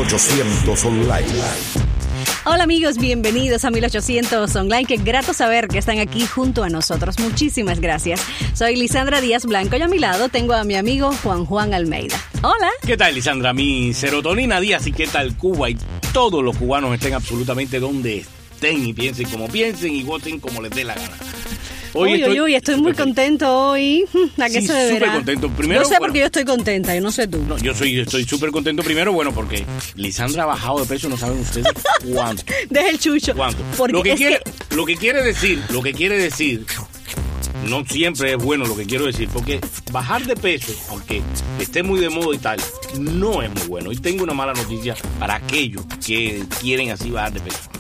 1800 Online. Hola amigos, bienvenidos a 1800 Online. Qué grato saber que están aquí junto a nosotros. Muchísimas gracias. Soy Lisandra Díaz Blanco y a mi lado tengo a mi amigo Juan Almeida. Hola. ¿Qué tal, Lisandra? Mi serotonina Díaz y qué tal Cuba y todos los cubanos estén absolutamente donde estén y piensen como piensen y voten como les dé la gana. Estoy muy contento hoy. ¿A qué se deberá? Súper contento. Primero, yo sé porque yo estoy contenta, yo no sé tú. No, estoy súper contento primero, porque Lisandra ha bajado de peso, no saben ustedes cuánto. Deja el chucho. ¿Cuánto? Lo que quiere decir, no siempre es bueno lo que quiero decir, porque bajar de peso, aunque esté muy de moda y tal, no es muy bueno. Y tengo una mala noticia para aquellos que quieren así bajar de peso.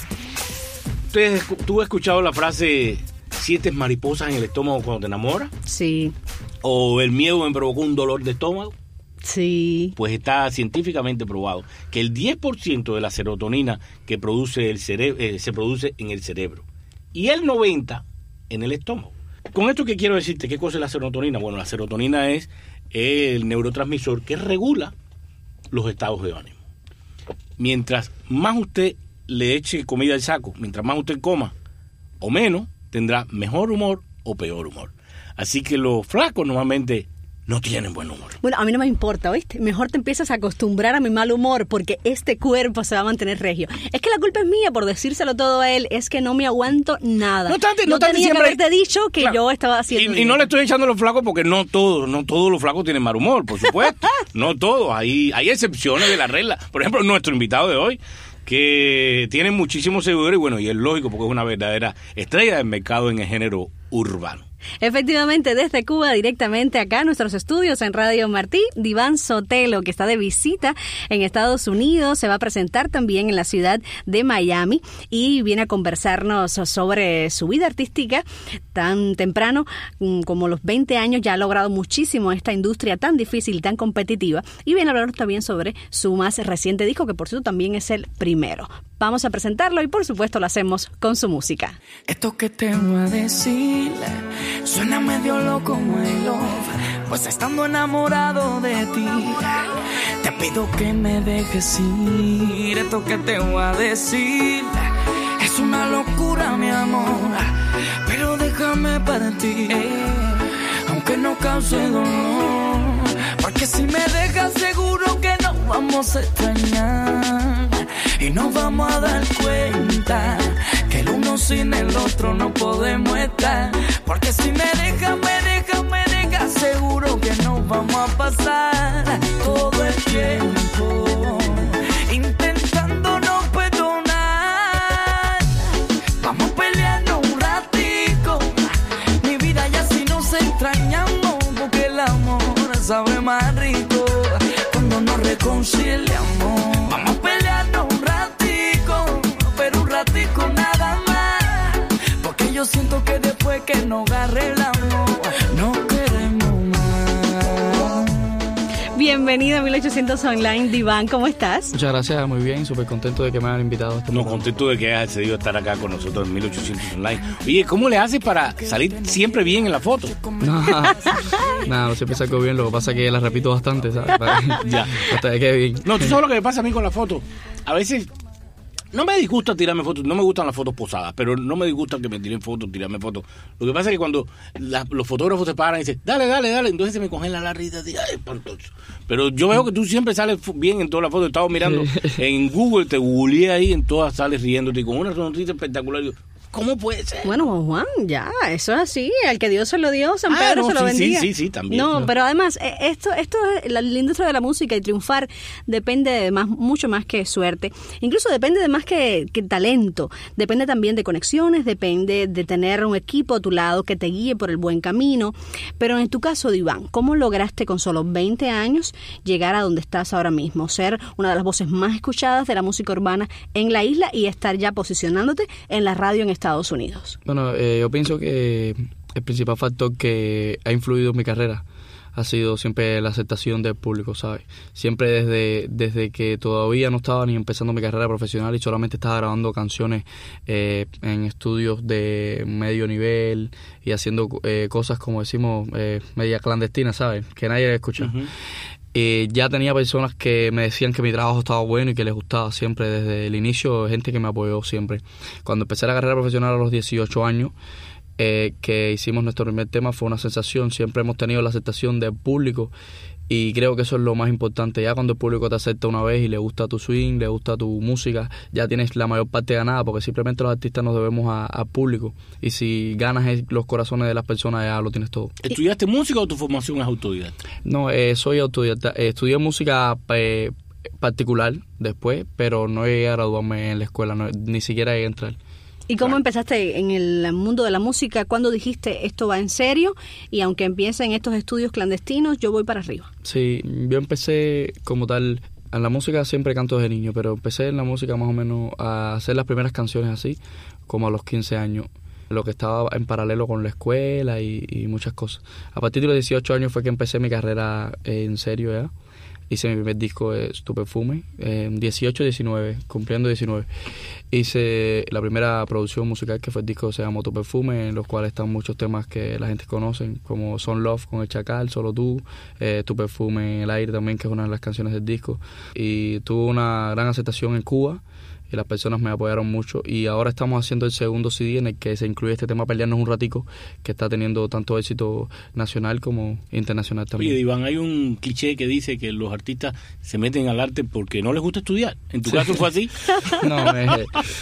¿Tú has escuchado la frase... ¿Sientes mariposas en el estómago cuando te enamoras? Sí. ¿O el miedo me provocó un dolor de estómago? Sí. Pues está científicamente probado que el 10% de la serotonina que produce el cerebro se produce en el cerebro y el 90% en el estómago. Con esto que quiero decirte, ¿qué cosa es la serotonina? Bueno, la serotonina es el neurotransmisor que regula los estados de ánimo. Mientras más usted le eche comida al saco, mientras más usted coma o menos, tendrá mejor humor o peor humor. Así que los flacos normalmente no tienen buen humor. Bueno, a mí no me importa, ¿oíste? Mejor te empiezas a acostumbrar a mi mal humor porque este cuerpo se va a mantener regio. Es que la culpa es mía por decírselo todo a él, es que no me aguanto nada. No tenía que haberte dicho que claro, yo estaba haciendo... Y no le estoy echando a los flacos porque no todos los flacos tienen mal humor, por supuesto. No todos, hay excepciones de la regla. Por ejemplo, nuestro invitado de hoy, que tiene muchísimos seguidores y es lógico porque es una verdadera estrella del mercado en el género urbano. Efectivamente, desde Cuba, directamente acá en nuestros estudios en Radio Martí, Diván Sotelo, que está de visita en Estados Unidos, se va a presentar también en la ciudad de Miami y viene a conversarnos sobre su vida artística tan temprano como los 20 años. Ya ha logrado muchísimo esta industria tan difícil y tan competitiva y viene a hablarnos también sobre su más reciente disco, que por cierto también es el primero. Vamos a presentarlo y por supuesto lo hacemos con su música. Esto que te voy a decir suena medio loco, my love, pues estando enamorado de ti te pido que me dejes ir. Esto que te voy a decir es una locura, mi amor, pero déjame partir, aunque no cause dolor, porque si me dejas seguro que nos vamos a extrañar y nos vamos a dar cuenta que el uno sin el otro no podemos estar. Porque si me dejas, seguro que nos vamos a pasar todo el tiempo intentando no perdonar. Vamos peleando un ratico, mi vida, ya si nos extrañamos, porque el amor sabe más rico cuando nos reconciliamos. Vamos peleando un ratico, pero un ratico nada más, porque yo siento que después que nos arreglamos no queremos más. Bienvenido a 1800 Online, Diván, ¿cómo estás? Muchas gracias, muy bien, súper contento de que me hayan invitado. Contento de que hayas accedido a estar acá con nosotros en 1800 Online. Oye, ¿cómo le haces para salir siempre bien en la foto? No siempre salgo bien, lo que pasa es que la repito bastante, ¿sabes? Ya. Hasta que quede bien. No, tú sabes lo que me pasa a mí con la foto. A veces... no me disgusta tirarme fotos, no me gustan las fotos posadas, pero no me disgusta que me tiren fotos, tirarme fotos. Lo que pasa es que cuando los fotógrafos se paran y dicen, dale, entonces se me congela la risa y ay, espantoso. Pero yo veo que tú siempre sales bien en todas las fotos. Estaba mirando en Google, te googleé ahí, en todas sales riéndote y con una sonrisa espectacular. ¿Cómo puede ser? Bueno, Juan, ya, eso es así. Al que Dios se lo dio, San Pedro se lo bendiga. Sí, también. No, pero además, esto es la industria de la música y triunfar depende de mucho más que suerte. Incluso depende de más que talento. Depende también de conexiones, depende de tener un equipo a tu lado que te guíe por el buen camino. Pero en tu caso, Diván, ¿cómo lograste con solo 20 años llegar a donde estás ahora mismo? Ser una de las voces más escuchadas de la música urbana en la isla y estar ya posicionándote en la radio en Estados Unidos. Bueno, yo pienso que el principal factor que ha influido en mi carrera ha sido siempre la aceptación del público, ¿sabes? Siempre desde que todavía no estaba ni empezando mi carrera profesional y solamente estaba grabando canciones en estudios de medio nivel y haciendo cosas, como decimos, media clandestinas, ¿sabes? Que nadie escucha. Uh-huh. Ya tenía personas que me decían que mi trabajo estaba bueno y que les gustaba siempre desde el inicio, gente que me apoyó siempre. Cuando empecé la carrera profesional a los 18 años, que hicimos nuestro primer tema, fue una sensación. Siempre hemos tenido la aceptación del público y creo que eso es lo más importante. Ya cuando el público te acepta una vez y le gusta tu swing, le gusta tu música, ya tienes la mayor parte ganada, porque simplemente los artistas nos debemos al público, y si ganas los corazones de las personas, ya lo tienes todo. ¿Estudiaste música o tu formación es autodidacta? No, soy autodidacta. Estudié música particular después, pero no llegué a graduarme en la escuela, ni siquiera llegué a entrar. ¿Y cómo empezaste en el mundo de la música? ¿Cuándo dijiste esto va en serio? Y aunque empiece en estos estudios clandestinos, yo voy para arriba. Sí, yo empecé como tal. En la música siempre canto desde niño, pero empecé en la música más o menos a hacer las primeras canciones así, como a los 15 años. Lo que estaba en paralelo con la escuela y muchas cosas. A partir de los 18 años fue que empecé mi carrera en serio ya. Hice mi primer disco, Tu Perfume, 18, 19, cumpliendo 19. Hice la primera producción musical, que fue el disco que se llamó Tu Perfume, en los cuales están muchos temas que la gente conoce, como Son Love con El Chacal, Solo Tú, Tu Perfume en el aire también, que es una de las canciones del disco. Y tuvo una gran aceptación en Cuba, y las personas me apoyaron mucho, y ahora estamos haciendo el segundo CD en el que se incluye este tema Pelearnos un Ratico, que está teniendo tanto éxito nacional como internacional también. Oye, Iván, hay un cliché que dice que los artistas se meten al arte porque no les gusta estudiar. ¿En tu caso fue así? No, bueno,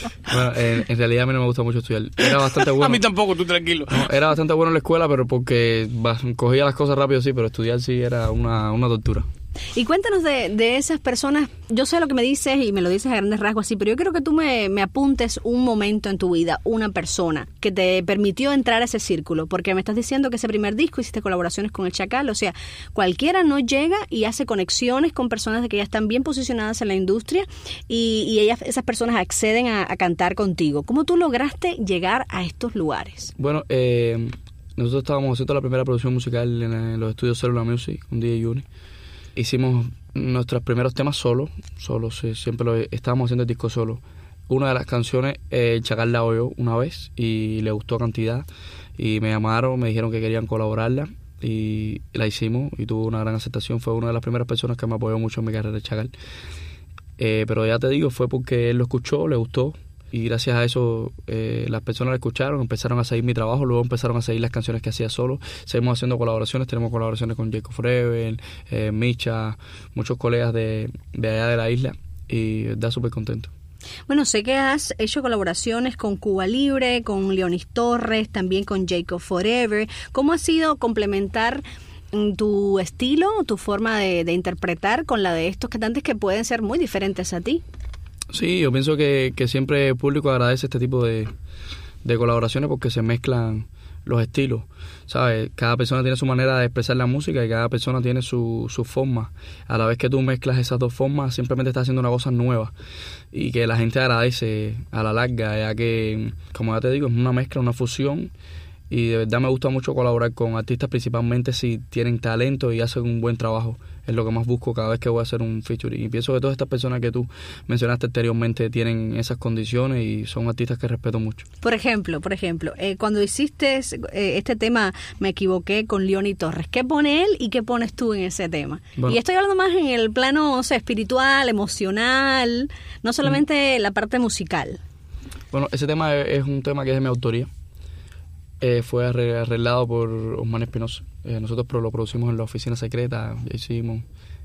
en realidad a mí no me gusta mucho estudiar. Era bastante bueno. A mí tampoco, tú tranquilo. No, era bastante bueno en la escuela, pero porque cogía las cosas rápido, sí, pero estudiar sí era una tortura. Y cuéntanos de esas personas. Yo sé lo que me dices y me lo dices a grandes rasgos así, pero yo quiero que tú me apuntes un momento en tu vida, una persona que te permitió entrar a ese círculo, porque me estás diciendo que ese primer disco hiciste colaboraciones con El Chacal, o sea, cualquiera no llega y hace conexiones con personas de que ya están bien posicionadas en la industria y esas personas acceden a cantar contigo. ¿Cómo tú lograste llegar a estos lugares? Bueno, nosotros estábamos haciendo la primera producción musical en los estudios Cellular Music, un DJ Uni. Hicimos nuestros primeros temas solos, sí, siempre estábamos haciendo el disco solo. Una de las canciones, el Chacal la oyó una vez y le gustó cantidad, y me llamaron, me dijeron que querían colaborarla, y la hicimos y tuvo una gran aceptación. Fue una de las primeras personas que me apoyó mucho en mi carrera, el Chacal. Pero ya te digo, fue porque él lo escuchó, le gustó, y gracias a eso las personas la escucharon, empezaron a seguir mi trabajo, luego empezaron a seguir las canciones que hacía solo. Seguimos haciendo colaboraciones, tenemos colaboraciones con Jacob Forever, Micha, muchos colegas de allá de la isla, y da súper contento. Bueno, sé que has hecho colaboraciones con Cuba Libre, con Leonis Torres, también con Jacob Forever. ¿Cómo ha sido complementar tu estilo, tu forma de interpretar con la de estos cantantes que pueden ser muy diferentes a ti? Sí, yo pienso que siempre el público agradece este tipo de colaboraciones, porque se mezclan los estilos, ¿sabes? Cada persona tiene su manera de expresar la música y cada persona tiene su forma. A la vez que tú mezclas esas dos formas, simplemente estás haciendo una cosa nueva y que la gente agradece a la larga, ya que, como ya te digo, es una mezcla, una fusión. Y de verdad me gusta mucho colaborar con artistas, principalmente si tienen talento y hacen un buen trabajo. Es lo que más busco cada vez que voy a hacer un featuring. Y pienso que todas estas personas que tú mencionaste anteriormente tienen esas condiciones y son artistas que respeto mucho. Por ejemplo, cuando hiciste este tema, me equivoqué, con Leonis Torres, ¿qué pone él y qué pones tú en ese tema? Bueno, y estoy hablando más en el plano, espiritual, emocional, no solamente la parte musical. Bueno, ese tema es un tema que es de mi autoría. Fue arreglado por Osman Espinosa. Nosotros lo producimos en la oficina secreta, ya hicimos.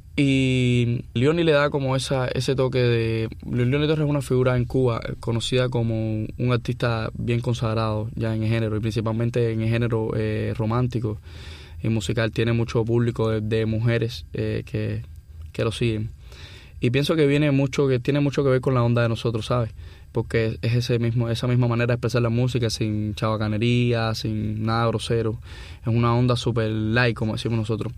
Y Leonis le da como ese toque de... Leonis Torres es una figura en Cuba conocida como un artista bien consagrado ya en el género, y principalmente en el género romántico y musical. Tiene mucho público de mujeres que lo siguen. Y pienso que tiene mucho que ver con la onda de nosotros, ¿sabes? Porque es esa misma manera de expresar la música, sin chabacanería, sin nada grosero. Es una onda super light, como decimos nosotros.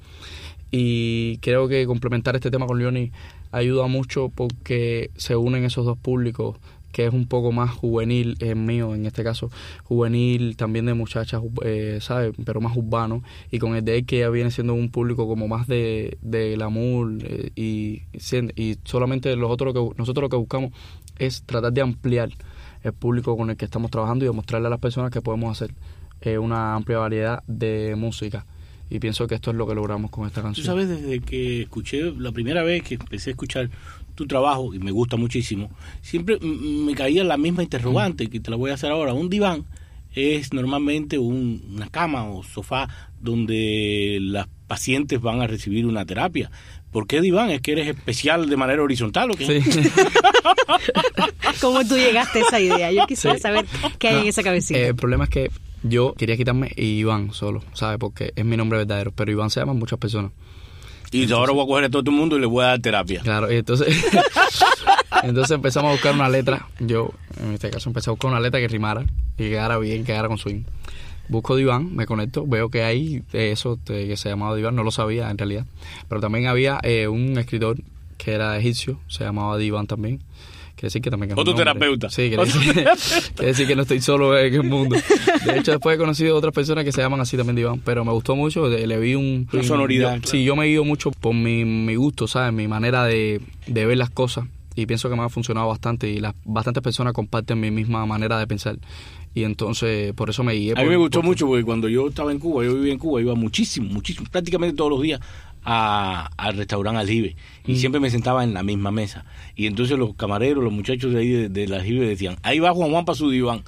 Y creo que complementar este tema con Leonis ayuda mucho, porque se unen esos dos públicos, que es un poco más juvenil, es mío en este caso, juvenil, también de muchachas, ¿sabes? Pero más urbano, y con el de él, que ya viene siendo un público como más de glamour, y solamente nosotros lo que buscamos es tratar de ampliar el público con el que estamos trabajando y demostrarle a las personas que podemos hacer una amplia variedad de música. Y pienso que esto es lo que logramos con esta canción. Tú sabes, desde que escuché, la primera vez que empecé a escuchar tu trabajo, y me gusta muchísimo, siempre me caía la misma interrogante, que te la voy a hacer ahora. Un diván es normalmente una cama o sofá donde las pacientes van a recibir una terapia. ¿Por qué diván? ¿Es que eres especial de manera horizontal o qué? Sí. ¿Cómo tú llegaste a esa idea? Yo quisiera saber qué hay en esa cabecita. El problema es que yo quería quitarme Iván solo, ¿sabes? Porque es mi nombre verdadero, pero Iván se llaman muchas personas. Y entonces, ahora voy a coger a todo el mundo y le voy a dar terapia. Claro, y entonces empezamos a buscar una letra. Yo, en este caso, empecé a buscar una letra que rimara y quedara bien, quedara con swing. Busco diván, me conecto, veo que hay eso que se llamaba diván, no lo sabía en realidad. Pero también había un escritor que era egipcio, se llamaba Diván también. Quiere decir que también... Otro terapeuta. Sí, quiere decir que no estoy solo en el mundo. De hecho, después he conocido otras personas que se llaman así también Diván, pero me gustó mucho, le vi una sonoridad. Sí, yo me guío mucho por mi gusto, ¿sabes? Mi manera de ver las cosas. Y pienso que me ha funcionado bastante y bastantes personas comparten mi misma manera de pensar. Y entonces, por eso me guié. A mí me gustó mucho porque cuando yo estaba en Cuba, yo vivía en Cuba, iba muchísimo, prácticamente todos los días al restaurante Aljibe. Y siempre me sentaba en la misma mesa. Y entonces los camareros, los muchachos de ahí de Aljibe decían, ahí va Juan para su diván.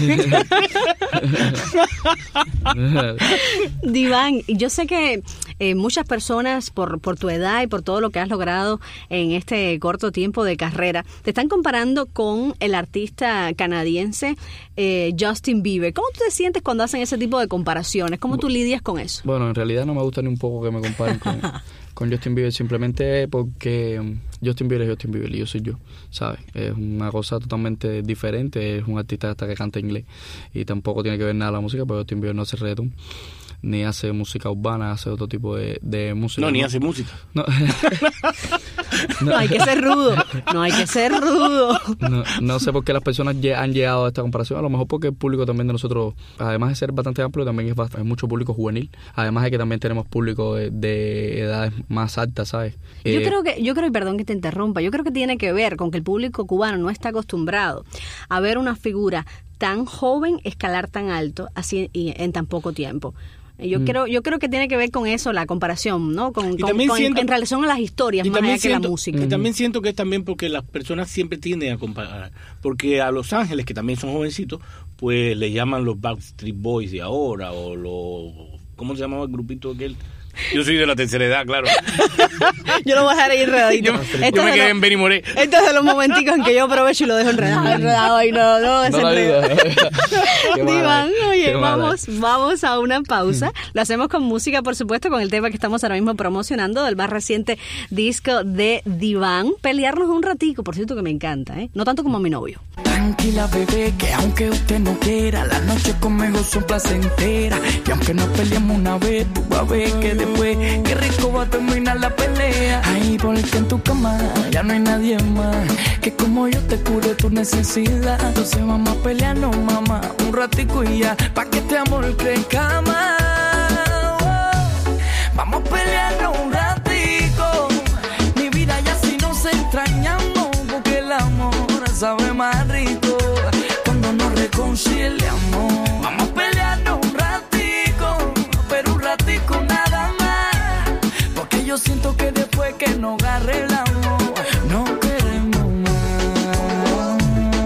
Diván, yo sé que muchas personas por tu edad y por todo lo que has logrado en este corto tiempo de carrera, te están comparando con el artista canadiense Justin Bieber. ¿Cómo tú te sientes cuando hacen ese tipo de comparaciones? ¿Cómo tú lidias con eso? Bueno, en realidad no me gusta ni un poco que me comparen con Justin Bieber, simplemente porque Justin Bieber es Justin Bieber y yo soy yo, ¿sabes? Es una cosa totalmente diferente, es un artista hasta que canta inglés y tampoco tiene que ver nada la música, porque Justin Bieber no hace reggaetón, ni hace música urbana, hace otro tipo de música. No, ni hace música. No. No hay que ser rudo, no hay que ser rudo. No sé por qué las personas han llegado a esta comparación, a lo mejor porque el público también de nosotros, además de ser bastante amplio, también es mucho público juvenil, además de que también tenemos público de edades más altas, ¿sabes? Yo creo, y perdón que te interrumpa, yo creo que tiene que ver con que el público cubano no está acostumbrado a ver una figura tan joven escalar tan alto así y en tan poco tiempo. Yo creo que tiene que ver con eso la comparación, ¿no? En relación a las historias más allá que la música. Y también siento que es también porque las personas siempre tienden a comparar, porque a Los Ángeles, que también son jovencitos, pues le llaman los Backstreet Boys de ahora, o los... ¿Cómo se llamaba el grupito aquel? Yo soy de la tercera edad, claro. Yo lo voy a dejar ahí enredadito. Yo me quedé en Benny Moré. Estos son los momenticos en que yo aprovecho y lo dejo enredado ahí, no desenredo. Diván, oye, vamos a una pausa. Lo hacemos con música, por supuesto, con el tema que estamos ahora mismo promocionando del más reciente disco de Diván. Pelearnos un ratico, por cierto que me encanta, ¿eh? No tanto como a mi novio. Tranquila, bebé, que aunque usted no quiera, la noche conmigo son placentera. Y aunque nos peleemos una vez, tú vas a ver que después, qué rico va a terminar la pelea. Ahí porque en tu cama ya no hay nadie más que como yo te cure tu necesidad. Entonces vamos a pelearnos, mamá, un ratico y ya, pa' que este amor crezca más. Vamos a pelearnos un ratico, mi vida ya si nos extrañamos, porque el amor sabe más rico cuando nos reconciliamos. Vamos a pelearnos un ratico, pero un ratico nada más, porque yo siento que después que nos arreglamos no queremos más,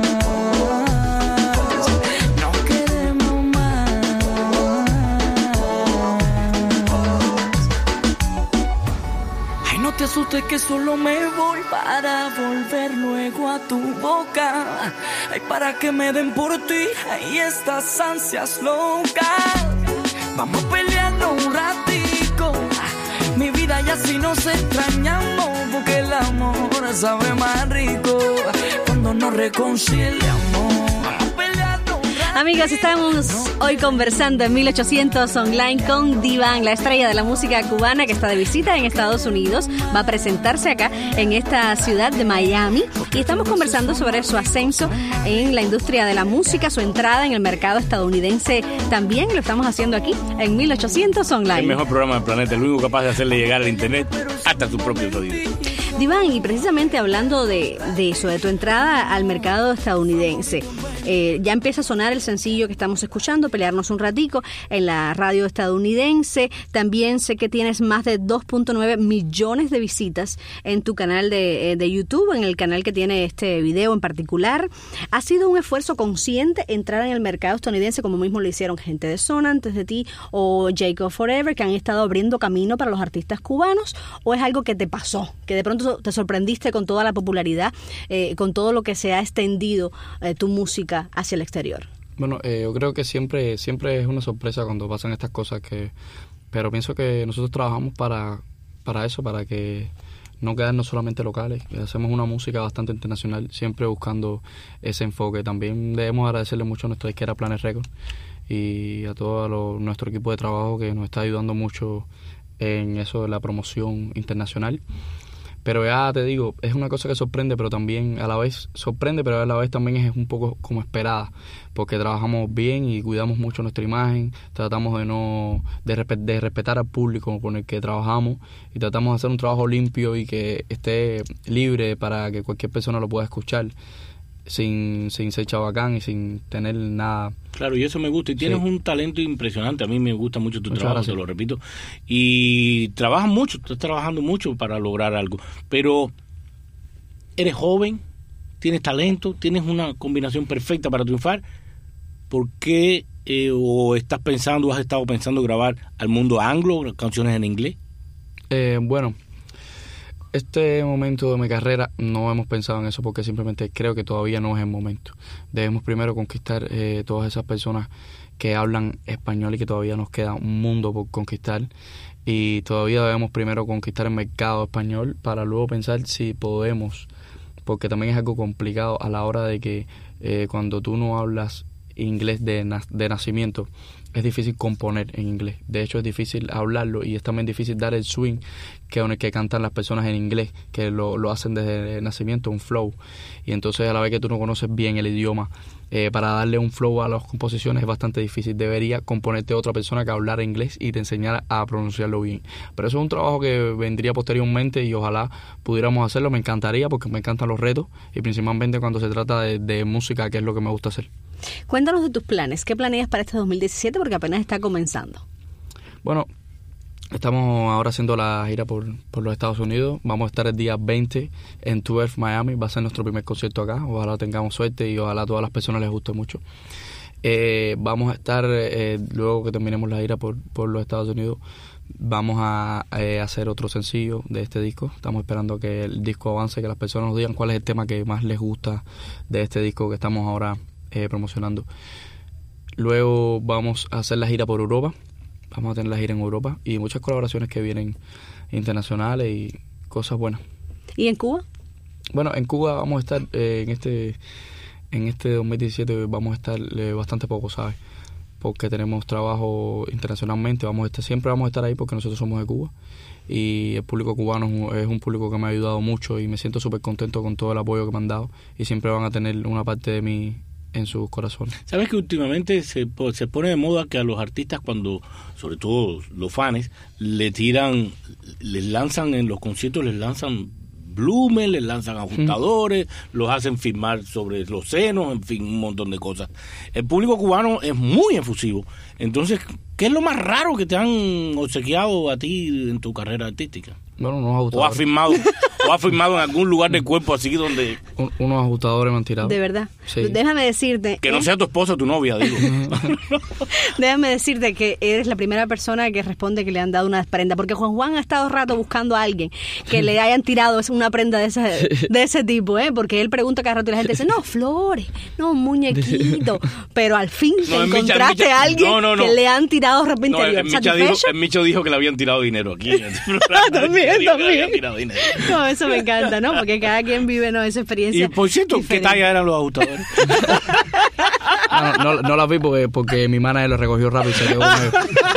no queremos más. Ay, no te asustes que solo me voy para volver luego a tu boca. Ay, para que me den por ti, ay, estas ansias locas. Vamos a pelearnos un ratico, mi vida ya si nos extrañamos, porque el amor sabe más rico cuando nos reconciliamos. Amigos, estamos hoy conversando en 1800 Online con Diván, la estrella de la música cubana que está de visita en Estados Unidos. Va a presentarse acá en esta ciudad de Miami y estamos conversando sobre su ascenso en la industria de la música, su entrada en el mercado estadounidense también. Lo estamos haciendo aquí en 1800 Online. El mejor programa del planeta, el único capaz de hacerle llegar al internet hasta sus propios oídos. Diván, y precisamente hablando de eso, de tu entrada al mercado estadounidense, Ya empieza a sonar el sencillo que estamos escuchando, Pelearnos un ratico, en la radio estadounidense. También sé que tienes más de 2.9 millones de visitas en tu canal de YouTube, en el canal que tiene este video en particular. ¿Ha sido un esfuerzo consciente entrar en el mercado estadounidense, como mismo lo hicieron gente de Zona antes de ti o Jacob Forever, que han estado abriendo camino para los artistas cubanos, o es algo que te pasó, que de pronto te sorprendiste con toda la popularidad, con todo lo que se ha extendido tu música hacia el exterior? Bueno, yo creo que siempre es una sorpresa cuando pasan estas cosas, pero pienso que nosotros trabajamos para eso, para que no quedarnos solamente locales. Hacemos una música bastante internacional, siempre buscando ese enfoque. También debemos agradecerle mucho a nuestra disquera Planet Records y a todo nuestro equipo de trabajo que nos está ayudando mucho en eso de la promoción internacional. Pero ya te digo, es una cosa que sorprende, pero también a la vez sorprende, pero a la vez también es un poco como esperada, porque trabajamos bien y cuidamos mucho nuestra imagen, tratamos de respetar al público con el que trabajamos y tratamos de hacer un trabajo limpio y que esté libre para que cualquier persona lo pueda escuchar sin ser chabacán y sin tener nada. Claro, y eso me gusta. Y tienes un talento impresionante. A mí me gusta mucho tu trabajo, gracias. te lo repito. Y trabajas mucho, estás trabajando mucho para lograr algo. Pero eres joven, tienes talento, tienes una combinación perfecta para triunfar. ¿Por qué o estás pensando, has estado pensando grabar al mundo anglo, canciones en inglés? Bueno, este momento de mi carrera no hemos pensado en eso porque simplemente creo que todavía no es el momento. Debemos primero conquistar todas esas personas que hablan español y que todavía nos queda un mundo por conquistar, y todavía debemos primero conquistar el mercado español para luego pensar si podemos, porque también es algo complicado a la hora de que cuando tú no hablas inglés de nacimiento, es difícil componer en inglés. De hecho, es difícil hablarlo y es también difícil dar el swing con el que cantan las personas en inglés, que lo hacen desde el nacimiento, un flow. Y entonces, a la vez que tú no conoces bien el idioma, para darle un flow a las composiciones es bastante difícil. Debería componerte otra persona que hablara inglés y te enseñara a pronunciarlo bien. Pero eso es un trabajo que vendría posteriormente y ojalá pudiéramos hacerlo. Me encantaría porque me encantan los retos y principalmente cuando se trata de música, que es lo que me gusta hacer. Cuéntanos de tus planes. ¿Qué planeas para este 2017? Porque apenas está comenzando. Bueno, estamos ahora haciendo la gira por los Estados Unidos. Vamos a estar el día 20 en 12 Miami. Va a ser nuestro primer concierto acá. Ojalá tengamos suerte y ojalá a todas las personas les guste mucho. Vamos a estar, luego que terminemos la gira por los Estados Unidos, vamos a hacer otro sencillo de este disco. Estamos esperando que el disco avance, que las personas nos digan cuál es el tema que más les gusta de este disco que estamos ahora promocionando. Luego vamos a hacer la gira por Europa. Vamos a tener la gira en Europa y muchas colaboraciones que vienen internacionales y cosas buenas. ¿Y en Cuba? Bueno, en Cuba vamos a estar en este 2017 vamos a estar bastante poco, ¿sabes? Porque tenemos trabajo internacionalmente. Siempre vamos a estar ahí porque nosotros somos de Cuba y el público cubano es un público que me ha ayudado mucho y me siento súper contento con todo el apoyo que me han dado y siempre van a tener una parte de mí en sus corazones. ¿Sabes que últimamente se pone de moda que a los artistas, cuando, sobre todo los fans, les lanzan en los conciertos, les lanzan blumen, les lanzan ajustadores, los hacen firmar sobre los senos, en fin, un montón de cosas? El público cubano es muy efusivo. Entonces, ¿qué es lo más raro que te han obsequiado a ti en tu carrera artística? Bueno, unos ajustadores. ¿O has firmado en algún lugar del cuerpo así donde...? Unos ajustadores me han tirado. ¿De verdad? Sí. Déjame decirte... Que no sea tu esposa o tu novia, digo. Déjame decirte que eres la primera persona que responde que le han dado una prenda, porque Juan ha estado rato buscando a alguien que le hayan tirado una prenda de ese tipo, porque él pregunta cada rato y la gente dice, no, flores, no, un muñequito, pero al fin te encontraste a alguien que le han tirado ropa interior. El Micho dijo que le habían tirado dinero aquí. También. Dinero. No, eso me encanta, ¿no? Porque cada quien vive esa experiencia. Y por cierto, diferente. ¿Qué talla eran los ajustadores? No la vi porque mi manager lo recogió rápido y se quedó conmigo.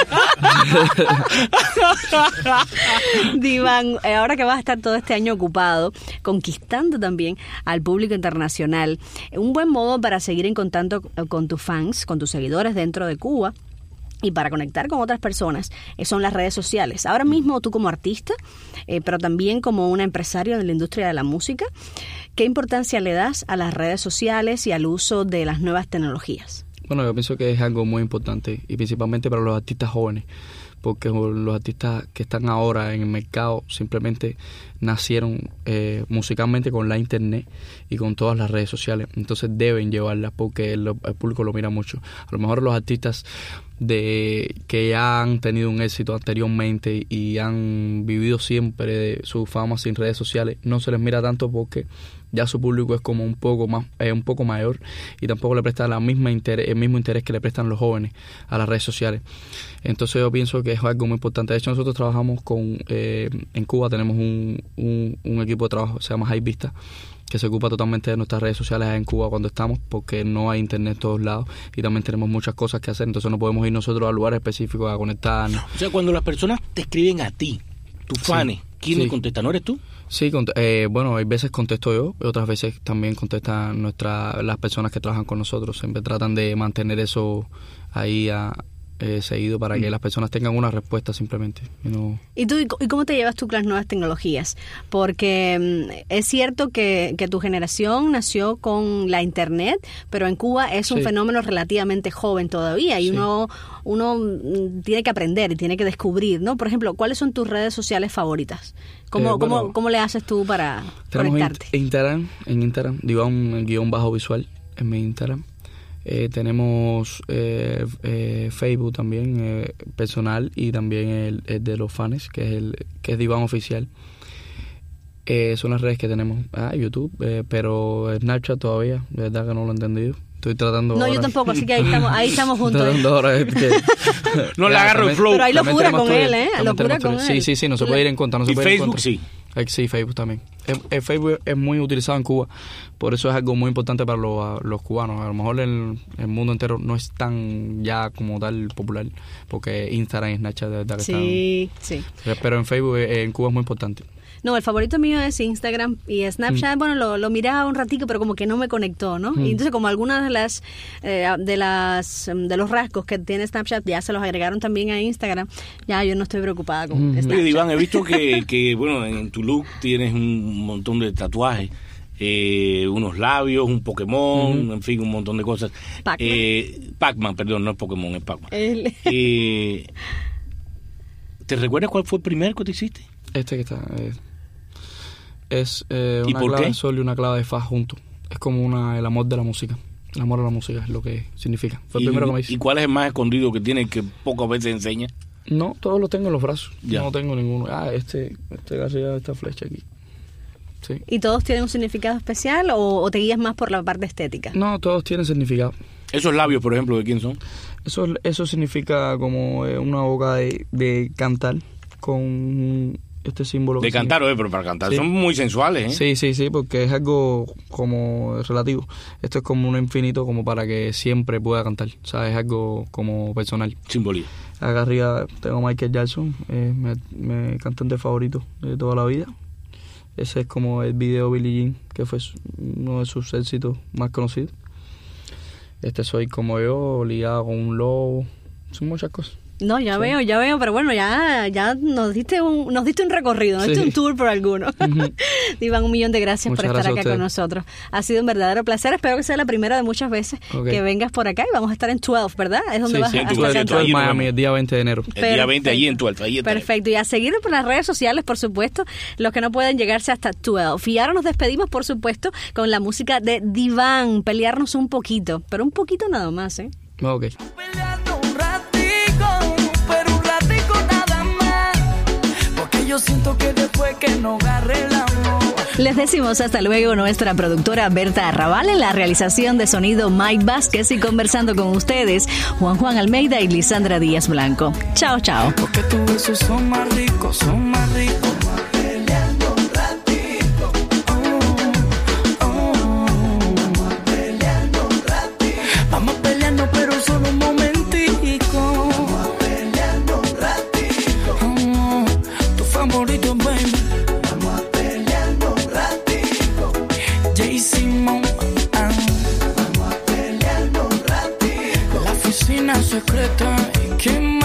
Diván, ahora que vas a estar todo este año ocupado, conquistando también al público internacional, un buen modo para seguir en contacto con tus fans, con tus seguidores dentro de Cuba, y para conectar con otras personas son las redes sociales. Ahora mismo tú como artista, pero también como un empresario de la industria de la música, ¿qué importancia le das a las redes sociales y al uso de las nuevas tecnologías? Bueno, yo pienso que es algo muy importante y principalmente para los artistas jóvenes, porque los artistas que están ahora en el mercado simplemente nacieron musicalmente con la internet y con todas las redes sociales, entonces deben llevarlas porque el público lo mira mucho. A lo mejor los artistas que ya han tenido un éxito anteriormente y han vivido siempre de su fama sin redes sociales, no se les mira tanto porque ya su público es como un poco mayor y tampoco le presta el mismo interés que le prestan los jóvenes a las redes sociales. Entonces yo pienso que es algo muy importante. De hecho, nosotros trabajamos en Cuba tenemos un equipo de trabajo que se llama High Vista, que se ocupa totalmente de nuestras redes sociales en Cuba cuando estamos, porque no hay internet en todos lados y también tenemos muchas cosas que hacer, entonces no podemos ir nosotros a lugares específicos a conectarnos. O sea, cuando las personas te escriben a ti, tus fans, ¿quién le contesta? ¿No eres tú? Sí, bueno, hay veces contesto yo, otras veces también contestan las personas que trabajan con nosotros. Siempre tratan de mantener eso ahí seguido para que las personas tengan una respuesta simplemente. ¿Y cómo te llevas tú con las nuevas tecnologías? Porque es cierto que tu generación nació con la internet, pero en Cuba es un fenómeno relativamente joven todavía y uno tiene que aprender y tiene que descubrir, ¿no? Por ejemplo, ¿cuáles son tus redes sociales favoritas? ¿Cómo le haces tú para conectarte? En Instagram, Divan_visual en mi Instagram. Tenemos Facebook también personal y también el de los fans, que es Divan Oficial. Son las redes que tenemos. YouTube, pero Snapchat todavía, de verdad que no lo he entendido. Estoy tratando. No, yo tampoco, así que ahí estamos juntos. No le agarro el flow. Pero hay locura con él, ¿eh? Locura con él. Sí, no se puede ir en contra. Y Facebook sí. Sí, Facebook también. El Facebook es muy utilizado en Cuba, por eso es algo muy importante para los cubanos. A lo mejor el mundo entero no es tan ya como tal popular, porque Instagram y Snapchat de verdad que sí. Pero en Facebook en Cuba es muy importante. No, el favorito mío es Instagram y Snapchat. Bueno, lo miraba un ratico, pero como que no me conectó, ¿no? Y entonces como algunas de los rasgos que tiene Snapchat ya se los agregaron también a Instagram, ya yo no estoy preocupada con Snapchat. Oye, Iván, he visto que bueno, en tu look tienes un montón de tatuajes, unos labios, un Pokémon, en fin, un montón de cosas. Pac-Man, perdón, no es Pokémon, es Pac-Man. ¿Te recuerdas cuál fue el primero que te hiciste? Este que está... Es una clave de sol y una clave de fa juntos. Es como el amor de la música. El amor a la música es lo que significa. Fue el primero que me hice. ¿Y cuál es el más escondido que tiene que pocas veces enseña? No, todos los tengo en los brazos. Ya. No tengo ninguno. Esta flecha aquí. Sí. ¿Y todos tienen un significado especial o te guías más por la parte estética? No, todos tienen significado. ¿Esos labios, por ejemplo, de quién son? Eso significa como una boca de cantar con... este símbolo de cantar, pero para cantar son muy sensuales, ¿eh? Sí, porque es algo como relativo. Esto es como un infinito, como para que siempre pueda cantar, o sea, es algo como personal. Simbolía. Acá arriba tengo a Michael Jackson, mi cantante favorito de toda la vida. Ese es como el video Billie Jean, que fue uno de sus éxitos más conocidos. Soy como yo, ligado con un lobo, son muchas cosas. No, ya veo, pero bueno, ya nos diste un recorrido, nos diste un tour por alguno. Iván, 1.000.000 de gracias por estar acá con nosotros. Ha sido un verdadero placer, espero que sea la primera de muchas veces que vengas por acá y vamos a estar en 12, ¿verdad? Es donde vas a estar en 12 Miami, el día 20 de enero. El día 20 allí en 12. Perfecto, y a seguir por las redes sociales, por supuesto, los que no pueden llegarse hasta 12. Y ahora nos despedimos, por supuesto, con la música de Divan, pelearnos un poquito, pero un poquito nada más, ¿eh? Ok. Yo siento que después que no agarre el amor. Les decimos hasta luego nuestra productora Berta Arrabal en la realización de sonido Mike Vázquez y conversando con ustedes Juan Almeida y Lisandra Díaz Blanco. Chao. Porque tus besos son más ricos, Peleando un ratito. Peleando un ratito. Vamos peleando pero solo un momentico. Favorito, baby. Vamos a pelear un ratito. Jay Simon. Vamos a pelear un ratito. La oficina secreta. ¿Y quién